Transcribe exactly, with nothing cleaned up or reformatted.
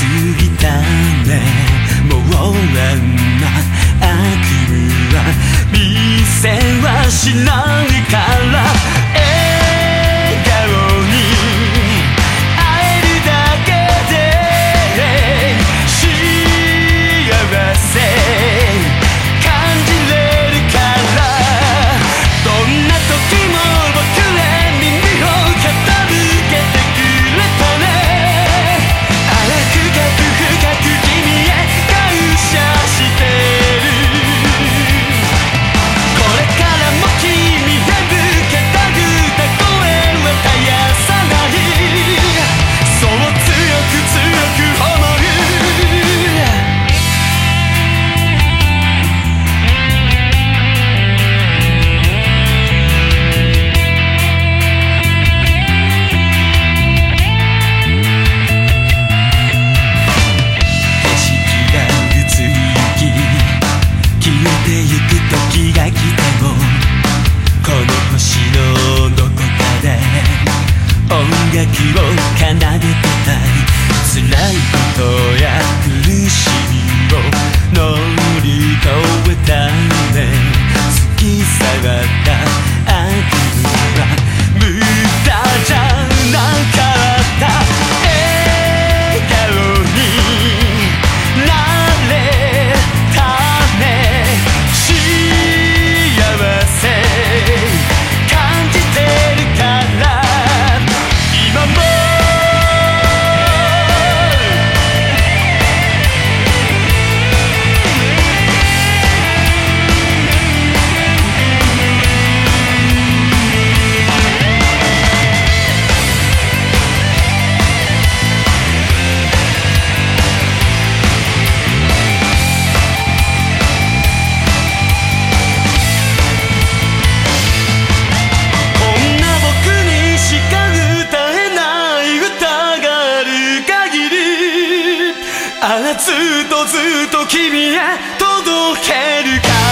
いたね。もうあんな悪夢は見せはしないから、笑顔に会えるだけで幸せ感じれるから、どんな時も僕へ耳を傾けてくれたね。荒く深く深く君へ感謝してる。これからも君へ向けた歌声は絶やさない。そう強く強く思う。景色が移りゆき消えてゆく時が来ても、この星のどこかで音楽を奏でてたい。辛いことや苦しみを乗り越えたね。過ぎ去った悪夢は無駄じゃなかった。笑顔になれたね。幸せ感じてるから今もずっとずっと君へ届けるから。